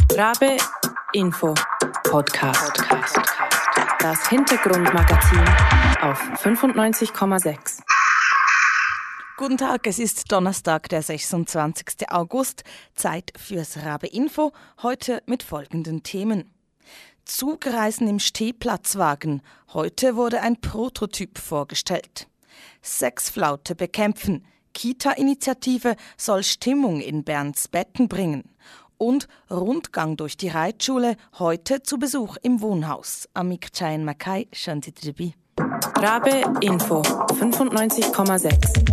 Rabe Info Podcast. Das Hintergrundmagazin auf 95,6. Guten Tag, es ist Donnerstag, der 26. August. Zeit fürs Rabe Info, heute mit folgenden Themen. Zugreisen im Stehplatzwagen. Heute wurde ein Prototyp vorgestellt. Sexflaute bekämpfen. Kita-Initiative soll Stimmung in Berns Betten bringen. Und Rundgang durch die Reitschule, heute zu Besuch im Wohnhaus. Amik Chayan Makai, schön seid ihr dabei. Rabe Info 95,6.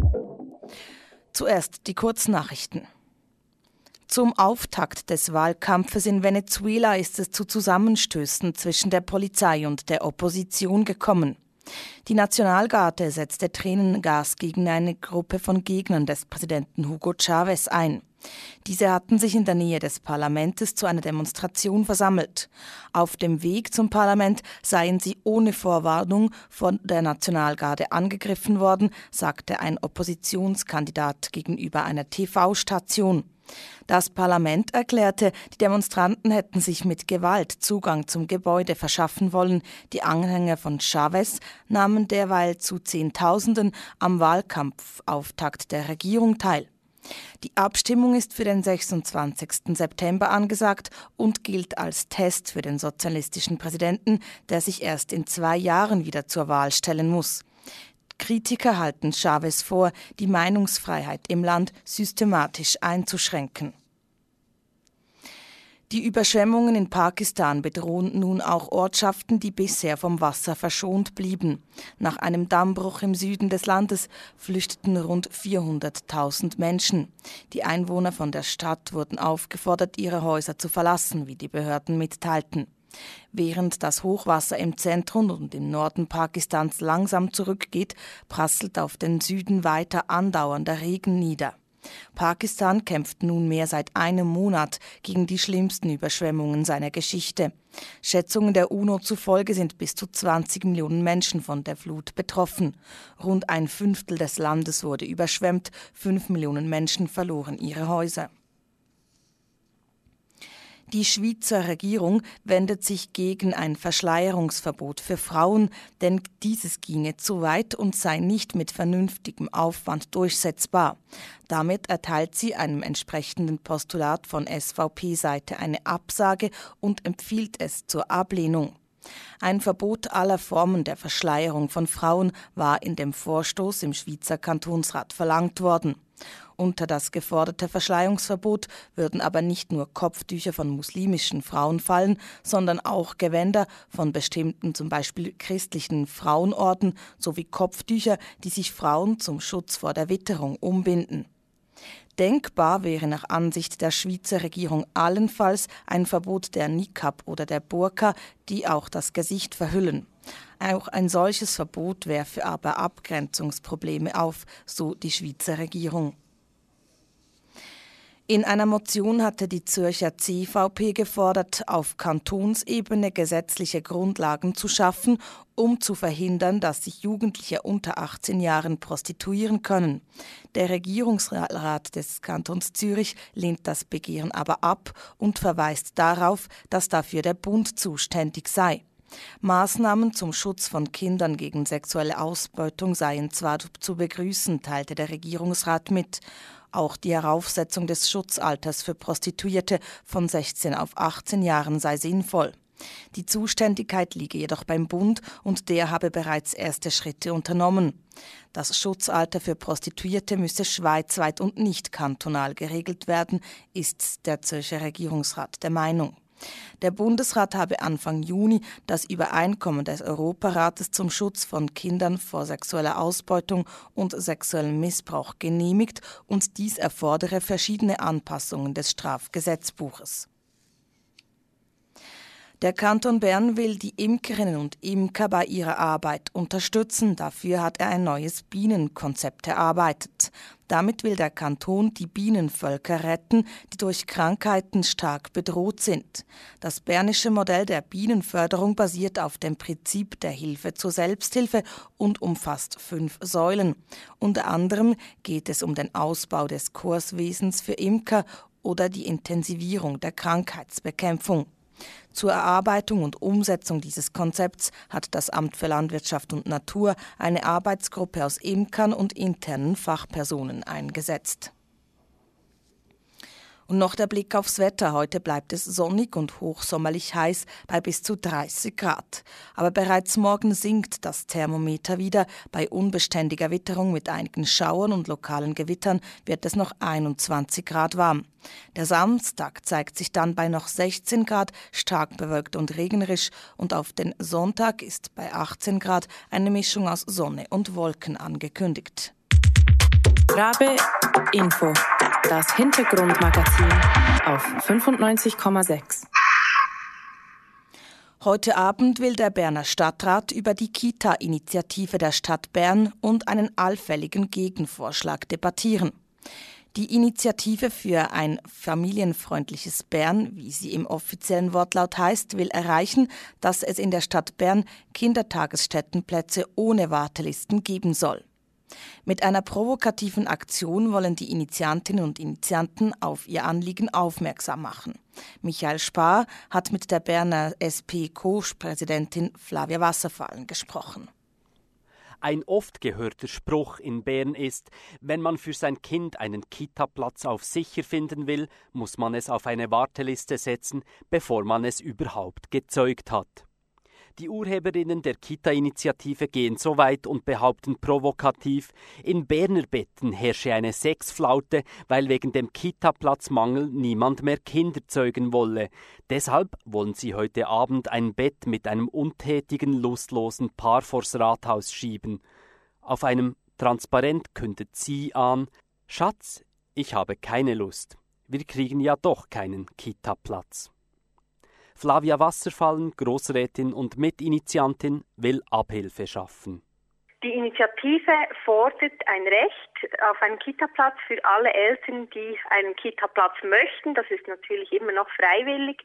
Zuerst die Kurznachrichten. Zum Auftakt des Wahlkampfes in Venezuela ist es zu Zusammenstößen zwischen der Polizei und der Opposition gekommen. Die Nationalgarde setzte Tränengas gegen eine Gruppe von Gegnern des Präsidenten Hugo Chávez ein. Diese hatten sich in der Nähe des Parlaments zu einer Demonstration versammelt. Auf dem Weg zum Parlament seien sie ohne Vorwarnung von der Nationalgarde angegriffen worden, sagte ein Oppositionskandidat gegenüber einer TV-Station. Das Parlament erklärte, die Demonstranten hätten sich mit Gewalt Zugang zum Gebäude verschaffen wollen. Die Anhänger von Chávez nahmen derweil zu Zehntausenden am Wahlkampfauftakt der Regierung teil. Die Abstimmung ist für den 26. September angesagt und gilt als Test für den sozialistischen Präsidenten, der sich erst in 2 Jahren wieder zur Wahl stellen muss. Kritiker halten Chávez vor, die Meinungsfreiheit im Land systematisch einzuschränken. Die Überschwemmungen in Pakistan bedrohen nun auch Ortschaften, die bisher vom Wasser verschont blieben. Nach einem Dammbruch im Süden des Landes flüchteten rund 400.000 Menschen. Die Einwohner von der Stadt wurden aufgefordert, ihre Häuser zu verlassen, wie die Behörden mitteilten. Während das Hochwasser im Zentrum und im Norden Pakistans langsam zurückgeht, prasselt auf den Süden weiter andauernder Regen nieder. Pakistan kämpft nunmehr seit einem Monat gegen die schlimmsten Überschwemmungen seiner Geschichte. Schätzungen der UNO zufolge sind bis zu 20 Millionen Menschen von der Flut betroffen. Rund 1/5 des Landes wurde überschwemmt, 5 Millionen Menschen verloren ihre Häuser. Die Schweizer Regierung wendet sich gegen ein Verschleierungsverbot für Frauen, denn dieses ginge zu weit und sei nicht mit vernünftigem Aufwand durchsetzbar. Damit erteilt sie einem entsprechenden Postulat von SVP-Seite eine Absage und empfiehlt es zur Ablehnung. Ein Verbot aller Formen der Verschleierung von Frauen war in dem Vorstoß im Schweizer Kantonsrat verlangt worden. Unter das geforderte Verschleierungsverbot würden aber nicht nur Kopftücher von muslimischen Frauen fallen, sondern auch Gewänder von bestimmten, zum Beispiel christlichen Frauenorden, sowie Kopftücher, die sich Frauen zum Schutz vor der Witterung umbinden. Denkbar wäre nach Ansicht der Schweizer Regierung allenfalls ein Verbot der Niqab oder der Burka, die auch das Gesicht verhüllen. Auch ein solches Verbot werfe aber Abgrenzungsprobleme auf, so die Schweizer Regierung. In einer Motion hatte die Zürcher CVP gefordert, auf Kantonsebene gesetzliche Grundlagen zu schaffen, um zu verhindern, dass sich Jugendliche unter 18 Jahren prostituieren können. Der Regierungsrat des Kantons Zürich lehnt das Begehren aber ab und verweist darauf, dass dafür der Bund zuständig sei. Maßnahmen zum Schutz von Kindern gegen sexuelle Ausbeutung seien zwar zu begrüßen, teilte der Regierungsrat mit. Auch die Heraufsetzung des Schutzalters für Prostituierte von 16 auf 18 Jahren sei sinnvoll. Die Zuständigkeit liege jedoch beim Bund und der habe bereits erste Schritte unternommen. Das Schutzalter für Prostituierte müsse schweizweit und nicht kantonal geregelt werden, ist der Zürcher Regierungsrat der Meinung. Der Bundesrat habe Anfang Juni das Übereinkommen des Europarates zum Schutz von Kindern vor sexueller Ausbeutung und sexuellem Missbrauch genehmigt und dies erfordere verschiedene Anpassungen des Strafgesetzbuches. Der Kanton Bern will die Imkerinnen und Imker bei ihrer Arbeit unterstützen. Dafür hat er ein neues Bienenkonzept erarbeitet. Damit will der Kanton die Bienenvölker retten, die durch Krankheiten stark bedroht sind. Das bernische Modell der Bienenförderung basiert auf dem Prinzip der Hilfe zur Selbsthilfe und umfasst 5 Säulen. Unter anderem geht es um den Ausbau des Kurswesens für Imker oder die Intensivierung der Krankheitsbekämpfung. Zur Erarbeitung und Umsetzung dieses Konzepts hat das Amt für Landwirtschaft und Natur eine Arbeitsgruppe aus Imkern und internen Fachpersonen eingesetzt. Und noch der Blick aufs Wetter. Heute bleibt es sonnig und hochsommerlich heiß bei bis zu 30 Grad. Aber bereits morgen sinkt das Thermometer wieder. Bei unbeständiger Witterung mit einigen Schauern und lokalen Gewittern wird es noch 21 Grad warm. Der Samstag zeigt sich dann bei noch 16 Grad, stark bewölkt und regnerisch. Und auf den Sonntag ist bei 18 Grad eine Mischung aus Sonne und Wolken angekündigt. Rabe Info. Das Hintergrundmagazin auf 95,6. Heute Abend will der Berner Stadtrat über die Kita-Initiative der Stadt Bern und einen allfälligen Gegenvorschlag debattieren. Die Initiative für ein familienfreundliches Bern, wie sie im offiziellen Wortlaut heißt, will erreichen, dass es in der Stadt Bern Kindertagesstättenplätze ohne Wartelisten geben soll. Mit einer provokativen Aktion wollen die Initiantinnen und Initianten auf ihr Anliegen aufmerksam machen. Michael Spar hat mit der Berner SP-Co-Präsidentin Flavia Wasserfallen gesprochen. Ein oft gehörter Spruch in Bern ist, wenn man für sein Kind einen Kita-Platz auf sicher finden will, muss man es auf eine Warteliste setzen, bevor man es überhaupt gezeugt hat. Die Urheberinnen der Kita-Initiative gehen so weit und behaupten provokativ, in Berner Betten herrsche eine Sexflaute, weil wegen dem Kita-Platzmangel niemand mehr Kinder zeugen wolle. Deshalb wollen sie heute Abend ein Bett mit einem untätigen, lustlosen Paar vors Rathaus schieben. Auf einem Transparent kündet sie an: Schatz, ich habe keine Lust. Wir kriegen ja doch keinen Kita-Platz. Flavia Wasserfallen, Grossrätin und Mitinitiantin, will Abhilfe schaffen. Die Initiative fordert ein Recht auf einen Kita-Platz für alle Eltern, die einen Kita-Platz möchten. Das ist natürlich immer noch freiwillig.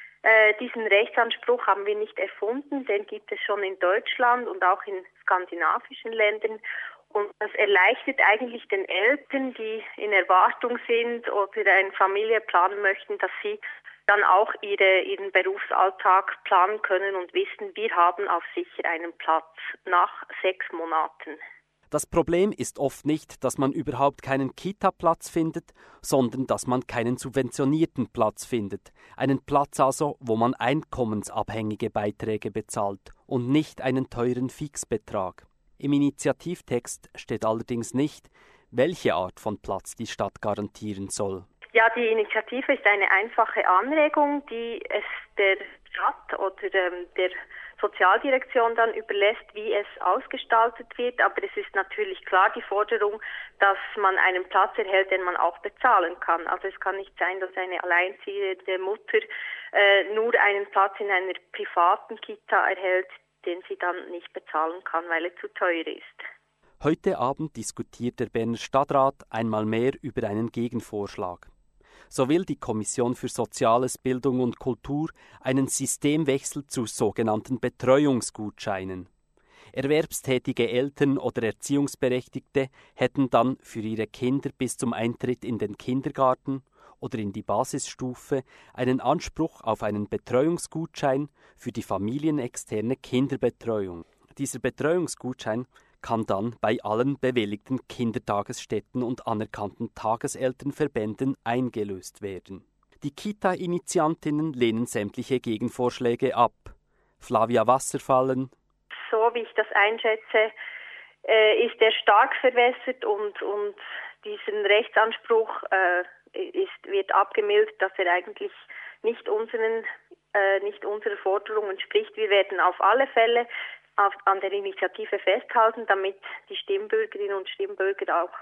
Diesen Rechtsanspruch haben wir nicht erfunden, den gibt es schon in Deutschland und auch in skandinavischen Ländern. Und das erleichtert eigentlich den Eltern, die in Erwartung sind oder eine Familie planen möchten, dass sie dann auch ihren Berufsalltag planen können und wissen, wir haben auf sicher einen Platz nach 6 Monaten. Das Problem ist oft nicht, dass man überhaupt keinen Kita-Platz findet, sondern dass man keinen subventionierten Platz findet. Einen Platz also, wo man einkommensabhängige Beiträge bezahlt und nicht einen teuren Fixbetrag. Im Initiativtext steht allerdings nicht, welche Art von Platz die Stadt garantieren soll. Ja, die Initiative ist eine einfache Anregung, die es der Stadt oder der Sozialdirektion dann überlässt, wie es ausgestaltet wird. Aber es ist natürlich klar die Forderung, dass man einen Platz erhält, den man auch bezahlen kann. Also es kann nicht sein, dass eine alleinziehende Mutter nur einen Platz in einer privaten Kita erhält, den sie dann nicht bezahlen kann, weil er zu teuer ist. Heute Abend diskutiert der Berner Stadtrat einmal mehr über einen Gegenvorschlag. So will die Kommission für Soziales, Bildung und Kultur einen Systemwechsel zu sogenannten Betreuungsgutscheinen. Erwerbstätige Eltern oder Erziehungsberechtigte hätten dann für ihre Kinder bis zum Eintritt in den Kindergarten oder in die Basisstufe einen Anspruch auf einen Betreuungsgutschein für die familienexterne Kinderbetreuung. Dieser Betreuungsgutschein kann dann bei allen bewilligten Kindertagesstätten und anerkannten Tageselternverbänden eingelöst werden. Die Kita-Initiantinnen lehnen sämtliche Gegenvorschläge ab. Flavia Wasserfallen: So wie ich das einschätze, ist er stark verwässert und diesen Rechtsanspruch wird abgemildert, dass er eigentlich nicht unserer Forderung entspricht. Wir werden auf alle Fälle an der Initiative festhalten, damit die Stimmbürgerinnen und Stimmbürger auch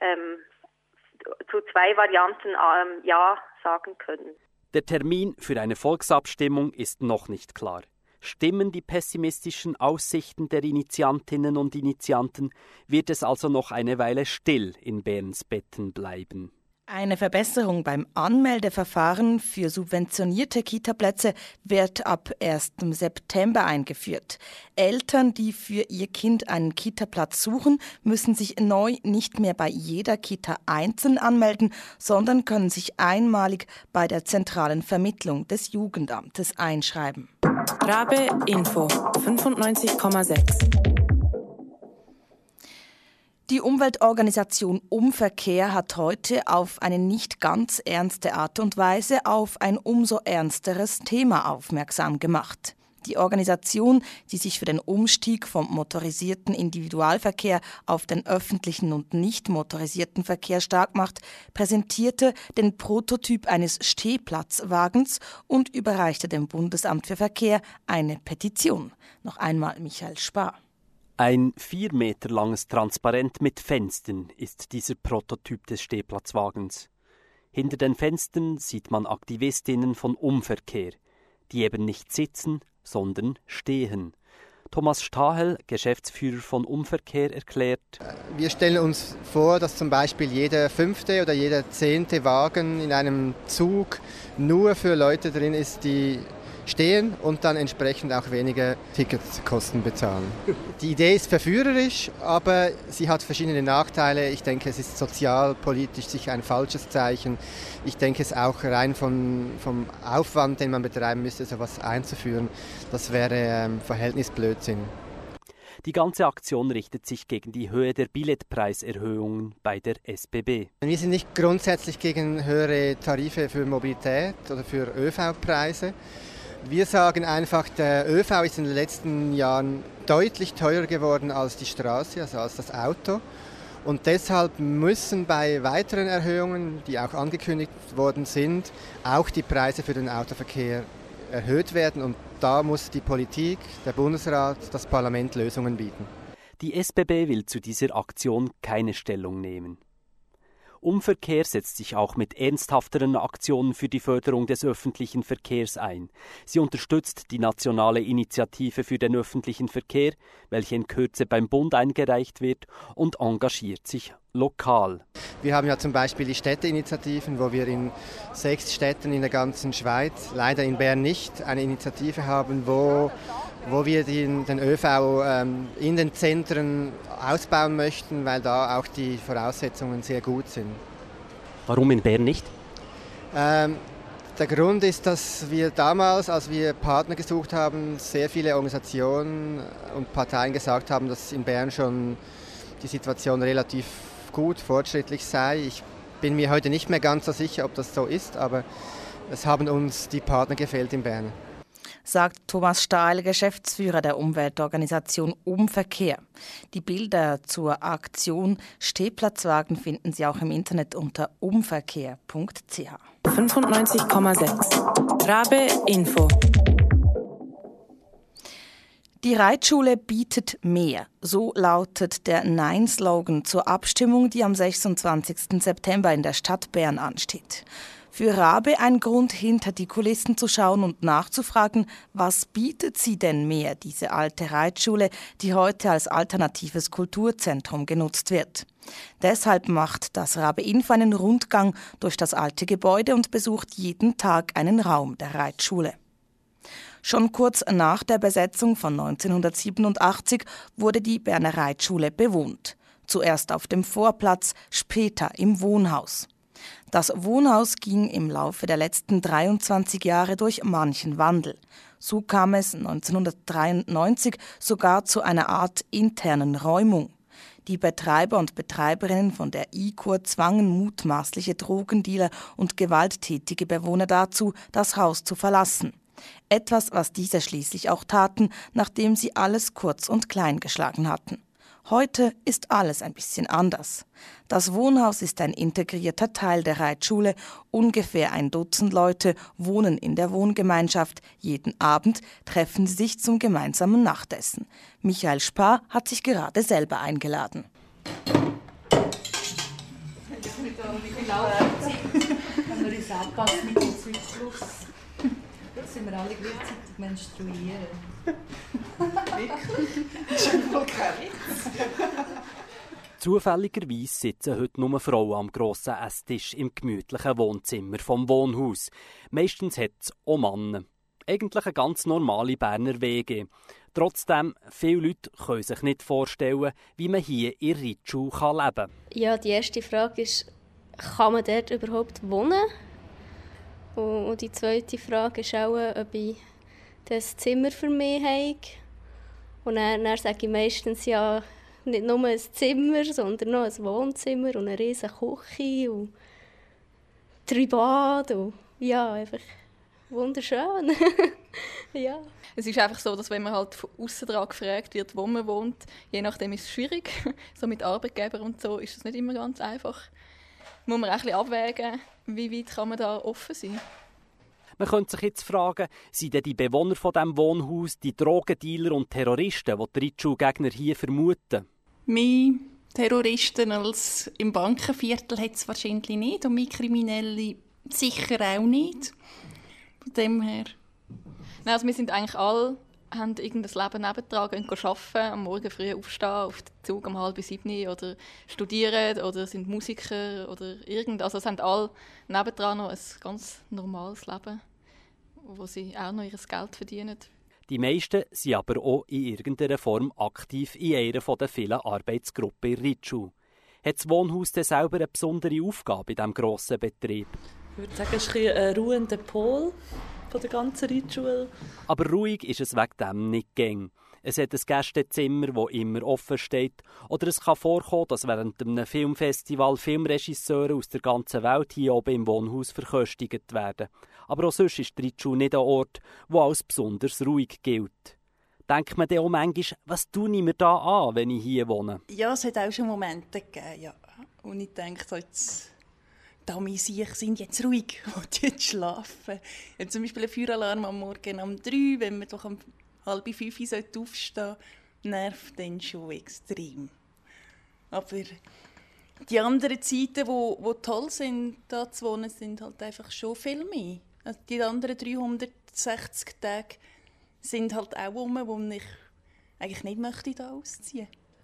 zu 2 Varianten Ja sagen können. Der Termin für eine Volksabstimmung ist noch nicht klar. Stimmen die pessimistischen Aussichten der Initiantinnen und Initianten, wird es also noch eine Weile still in Berns Betten bleiben. Eine Verbesserung beim Anmeldeverfahren für subventionierte Kitaplätze wird ab 1. September eingeführt. Eltern, die für ihr Kind einen Kitaplatz suchen, müssen sich neu nicht mehr bei jeder Kita einzeln anmelden, sondern können sich einmalig bei der zentralen Vermittlung des Jugendamtes einschreiben. Rabe Info 95,6. Die Umweltorganisation Umverkehr hat heute auf eine nicht ganz ernste Art und Weise auf ein umso ernsteres Thema aufmerksam gemacht. Die Organisation, die sich für den Umstieg vom motorisierten Individualverkehr auf den öffentlichen und nicht motorisierten Verkehr stark macht, präsentierte den Prototyp eines Stehplatzwagens und überreichte dem Bundesamt für Verkehr eine Petition. Noch einmal Michael Spar. Ein 4 Meter langes Transparent mit Fenstern ist dieser Prototyp des Stehplatzwagens. Hinter den Fenstern sieht man Aktivistinnen von Umverkehr, die eben nicht sitzen, sondern stehen. Thomas Stahel, Geschäftsführer von Umverkehr, erklärt: Wir stellen uns vor, dass zum Beispiel jeder 5. oder jeder 10. Wagen in einem Zug nur für Leute drin ist, die stehen und dann entsprechend auch weniger Ticketkosten bezahlen. Die Idee ist verführerisch, aber sie hat verschiedene Nachteile. Ich denke, es ist sozialpolitisch sicher ein falsches Zeichen. Ich denke, es auch rein vom Aufwand, den man betreiben müsste, sowas einzuführen, das wäre Verhältnisblödsinn. Die ganze Aktion richtet sich gegen die Höhe der Billetpreiserhöhungen bei der SBB. Wir sind nicht grundsätzlich gegen höhere Tarife für Mobilität oder für ÖV-Preise. Wir sagen einfach, der ÖV ist in den letzten Jahren deutlich teurer geworden als die Straße, also als das Auto. Und deshalb müssen bei weiteren Erhöhungen, die auch angekündigt worden sind, auch die Preise für den Autoverkehr erhöht werden. Und da muss die Politik, der Bundesrat, das Parlament Lösungen bieten. Die SBB will zu dieser Aktion keine Stellung nehmen. Umverkehr setzt sich auch mit ernsthafteren Aktionen für die Förderung des öffentlichen Verkehrs ein. Sie unterstützt die nationale Initiative für den öffentlichen Verkehr, welche in Kürze beim Bund eingereicht wird, und engagiert sich lokal. Wir haben ja zum Beispiel die Städteinitiativen, wo wir in 6 Städten in der ganzen Schweiz, leider in Bern nicht, eine Initiative haben, wo wir den ÖV in den Zentren ausbauen möchten, weil da auch die Voraussetzungen sehr gut sind. Warum in Bern nicht? Der Grund ist, dass wir damals, als wir Partner gesucht haben, sehr viele Organisationen und Parteien gesagt haben, dass in Bern schon die Situation relativ gut, fortschrittlich sei. Ich bin mir heute nicht mehr ganz so sicher, ob das so ist, aber es haben uns die Partner gefehlt in Bern. Sagt Thomas Stahl, Geschäftsführer der Umweltorganisation Umverkehr. Die Bilder zur Aktion Stehplatzwagen finden Sie auch im Internet unter umverkehr.ch. 95,6 Rabe Info. Die Reitschule bietet mehr. So lautet der Nein-Slogan zur Abstimmung, die am 26. September in der Stadt Bern ansteht. Für Rabe ein Grund, hinter die Kulissen zu schauen und nachzufragen, was bietet sie denn mehr, diese alte Reitschule, die heute als alternatives Kulturzentrum genutzt wird. Deshalb macht das Rabe Info einen Rundgang durch das alte Gebäude und besucht jeden Tag einen Raum der Reitschule. Schon kurz nach der Besetzung von 1987 wurde die Berner Reitschule bewohnt. Zuerst auf dem Vorplatz, später im Wohnhaus. Das Wohnhaus ging im Laufe der letzten 23 Jahre durch manchen Wandel. So kam es 1993 sogar zu einer Art internen Räumung. Die Betreiber und Betreiberinnen von der IKUR zwangen mutmaßliche Drogendealer und gewalttätige Bewohner dazu, das Haus zu verlassen. Etwas, was diese schließlich auch taten, nachdem sie alles kurz und klein geschlagen hatten. Heute ist alles ein bisschen anders. Das Wohnhaus ist ein integrierter Teil der Reitschule. Ungefähr 1 Dutzend Leute wohnen in der Wohngemeinschaft. Jeden Abend treffen sie sich zum gemeinsamen Nachtessen. Michael Spar hat sich gerade selber eingeladen. Wenn wir uns anpassen mit dem Zyklus, sind wir alle gleichzeitig menstruieren. Wirklich? Das ist voll kein Witz. Zufälligerweise sitzen heute nur Frauen am grossen Esstisch im gemütlichen Wohnzimmer vom Wohnhaus. Meistens hat es auch Männer. Eigentlich eine ganz normale Berner WG. Trotzdem, viele Leute können sich nicht vorstellen, wie man hier in Ritschul leben kann. Ja, die erste Frage ist, kann man dort überhaupt wohnen? Und die zweite Frage ist auch, ob ich das Zimmer für mich habe. Und dann sage ich meistens ja, nicht nur ein Zimmer, sondern noch ein Wohnzimmer und eine riesige Küche und 3 Bade. Und ja, einfach wunderschön. Ja. Es ist einfach so, dass wenn man halt von aussen dran gefragt wird, wo man wohnt, je nachdem ist es schwierig. So mit Arbeitgebern und so ist es nicht immer ganz einfach. Muss man auch ein bisschen abwägen, wie weit kann man da offen sein. Man könnte sich jetzt fragen, sind denn die Bewohner von diesem Wohnhaus die Drogendealer und Terroristen, die Ritschul-Gegner hier vermuten? Mehr Terroristen als im Bankenviertel hat es wahrscheinlich nicht und mehr Kriminelle sicher auch nicht. Von dem her. Nein, also wir sind eigentlich alle, haben irgendein Leben nebendran, gehen arbeiten, am Morgen früh aufstehen, auf den Zug um 6:30 oder studieren oder sind Musiker oder irgendwas. Also es haben alle nebendran noch ein ganz normales Leben, wo sie auch noch ihr Geld verdienen. Die meisten sind aber auch in irgendeiner Form aktiv in einer der vielen Arbeitsgruppen in Ritschul. Hat das Wohnhaus denn selber eine besondere Aufgabe in diesem grossen Betrieb? Ich würde sagen, es ist ein ruhender Pol von der ganzen Ritschul. Aber ruhig ist es wegen dem nicht gäng. Es hat ein Gästezimmer, das immer offen steht. Oder es kann vorkommen, dass während einem Filmfestival Filmregisseure aus der ganzen Welt hier oben im Wohnhaus verköstigt werden. Aber auch sonst ist Ritschul nicht ein Ort, der als besonders ruhig gilt. Denkt man dann auch manchmal, was tue ich mir da an, wenn ich hier wohne? Ja, es hat auch schon Momente gegeben, ja. Und ich denke, so jetzt, da meine Sicher sind jetzt ruhig und jetzt schlafen. Ja, zum Beispiel ein Feueralarm am Morgen um 3, wenn man doch um 4:30 aufstehen sollte, nervt dann schon extrem. Aber die anderen Zeiten, die toll sind, da zu wohnen, sind halt einfach schon viel mehr. Also die anderen 360 Tage sind halt auch wo ich eigentlich nicht möchte da ausziehen.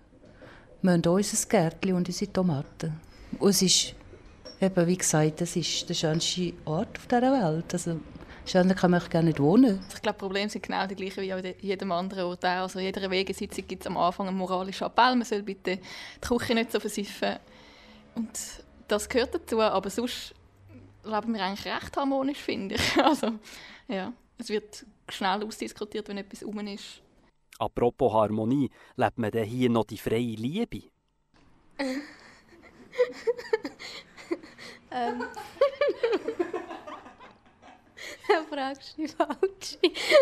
Wir haben unser Gärtchen und unsere Tomaten. Und es ist, eben, wie gesagt, das ist der schönste Ort auf dieser Welt. Also, schöner kann man gar nicht wohnen. Ich glaube, die Probleme sind genau die gleichen wie an jedem anderen Ort auch. Also in jeder Wegesitzung gibt es am Anfang einen moralischen Appell. Man soll bitte die Küche nicht so versiffen. Und das gehört dazu. Aber sonst leben wir eigentlich recht harmonisch, finde ich. Also, ja, es wird schnell ausdiskutiert, wenn etwas rum ist. Apropos Harmonie, lebt man denn hier noch die freie Liebe? Da fragst du mich falsch.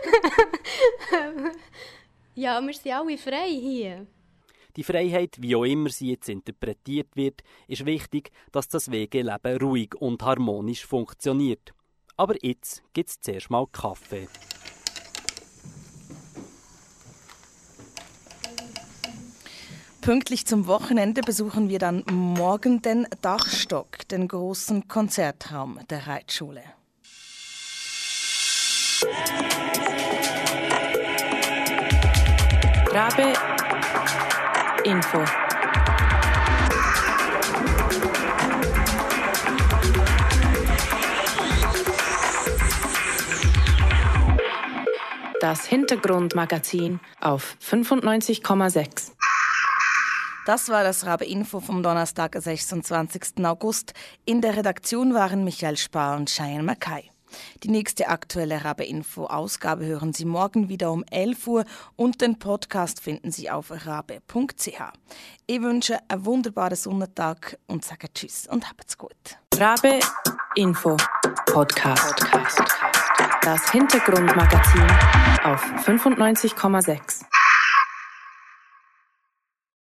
Ja, wir sind alle frei hier. Die Freiheit, wie auch immer sie jetzt interpretiert wird, ist wichtig, dass das WG-Leben ruhig und harmonisch funktioniert. Aber jetzt gibt es zuerst mal Kaffee. Pünktlich zum Wochenende besuchen wir dann morgen den Dachstock, den großen Konzertraum der Reitschule. Rabe Info. Das Hintergrundmagazin auf 95,6. Das war das Rabe Info vom Donnerstag, 26. August. In der Redaktion waren Michael Spar und Cheyenne Mackay. Die nächste aktuelle Rabe Info Ausgabe hören Sie morgen wieder um 11 Uhr und den Podcast finden Sie auf rabe.ch. Ich wünsche einen wunderbaren Sonntag und sage Tschüss und habt's gut. Rabe Info Podcast. Das Hintergrundmagazin auf 95,6.